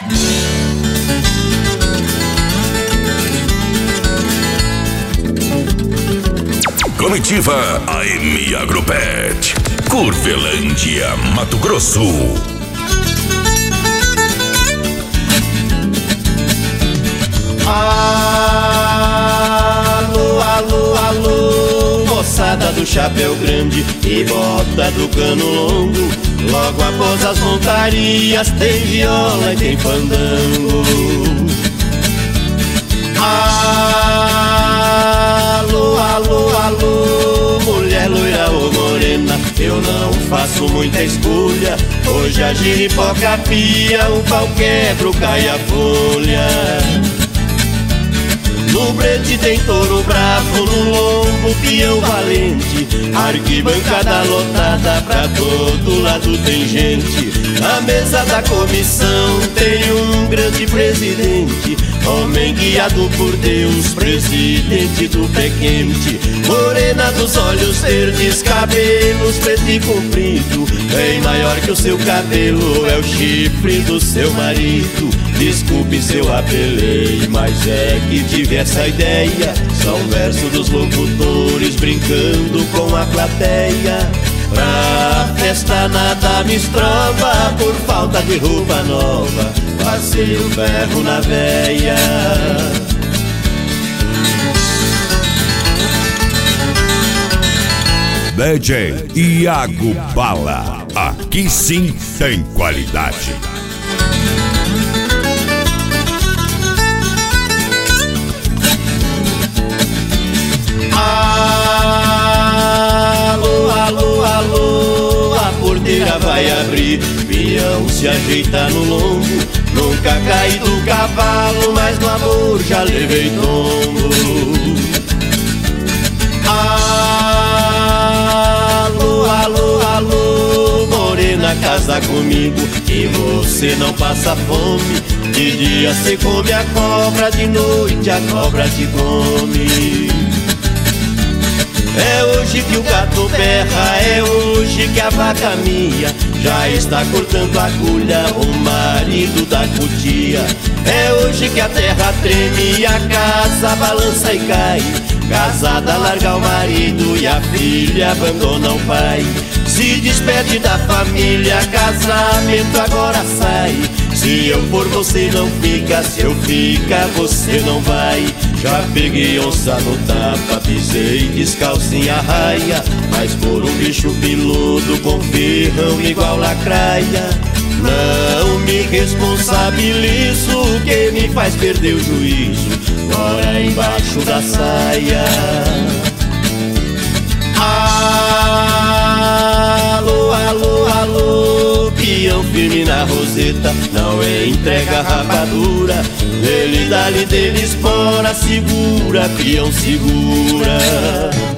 Comitiva AM Agropet, Curvelândia, Mato Grosso. Alô, alô, alô, moçada do chapéu grande e bota do cano longo. Logo após as montarias tem viola e tem fandango. Alô, alô, alô, mulher loira ou morena, eu não faço muita escolha. Hoje a giripoca pia, o pau quebra, cai a folha. No brete tem touro bravo, no lombo peão valente. Arquibancada lotada, pra todo lado tem gente. Na mesa da comissão tem um grande presidente, homem guiado por Deus, presidente do pé quente. Morena dos olhos verdes, cabelos preto e comprido, bem maior que o seu cabelo, é o chifre do seu marido. Desculpe se eu apelei, mas é que tive essa ideia. São versos dos locutores brincando com a plateia. Pra festa nada me estrova, por falta de roupa nova, passei o ferro na veia. DJ Iago Bala, aqui sim tem qualidade. Alô, alô, alô, a porteira vai abrir, peão se ajeita no lombo. Nunca caí do cavalo, mas no amor já levei tombo. Alô, alô, alô, morena, casa comigo e você não passa fome. De dia cê come a cobra, de noite a cobra te come. É hoje que o gato berra, é hoje que a vaca mia já está cortando a agulha, o marido da cutia. É hoje que a terra treme e a casa balança e cai. Casada larga o marido e a filha abandona o pai. Se despede da família, casamento agora sai. Se eu for você não fica, se eu ficar você não vai. Já peguei onça no tapa, pisei descalço em arraia, mas por um bicho piludo com ferrão igual lacraia. Não me responsabilizo, que me faz perder o juízo, mora embaixo da saia. Alô, alô, alô, peão firme na roseta, não é entrega rapadura. Dele, dali, dele espora, segura, peão segura.